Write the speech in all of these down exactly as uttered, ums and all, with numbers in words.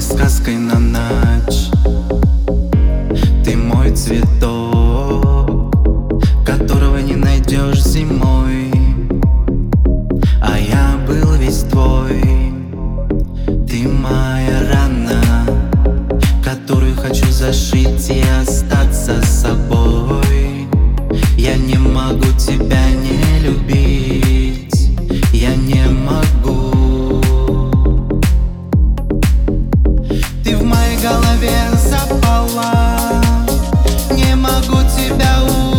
сказкой на ночь. Ты мой цветок, которого не найдешь зимой, а я был весь твой. Ты моя рана, которую хочу зашить и остаться с собой. Я не могу тебя не любить, я не могу. Ты в моей голове запала, не могу тебя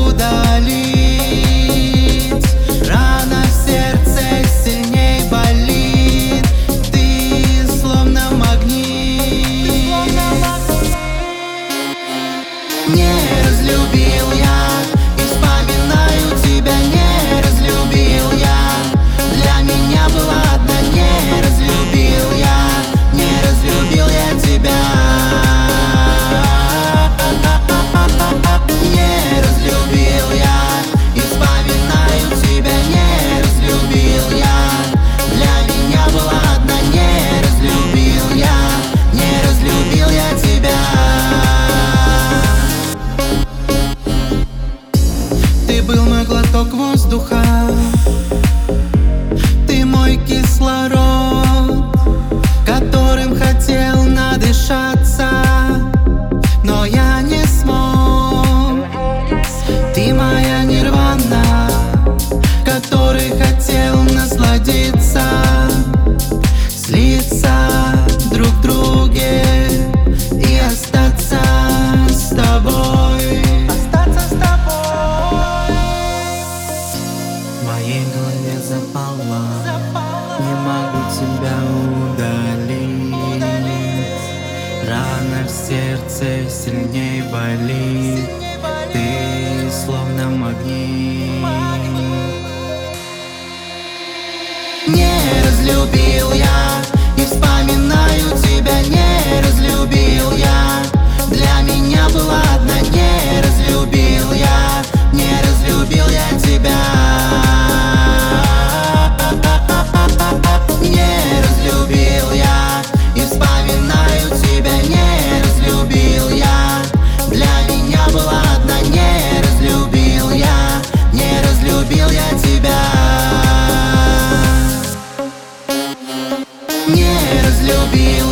удалить. Рана в сердце сильней болит, ты словно магнит. Не разлюбил я и вспоминаю тебя, не разлюбил я. Для меня была одна, не разлюбил я, не разлюбил я тебя. Не разлюбил я и вспоминаю тебя, не разлюбил я. Для меня была одна, не разлюбил я, не разлюбил я тебя. Ты был мой глоток воздуха, ты мой кислород, которым хотел надышаться, но я не смог. Ты моя нирвана, которой хотел насладиться, слиться друг в друге и остаться с тобой. Остаться с тобой. В моей голове запала, не могу тебя удалить. Рана в сердце сильней болит, ты словно магнит. Не разлюбил я и вспоминаю тебя, не разлюбил я. Для меня была одна, не разлюбил я, не разлюбил я тебя. Не разлюбил я и вспоминаю тебя, не разлюбил я. Для меня была одна, не разлюбил я, не разлюбил я тебя. Не разлюбил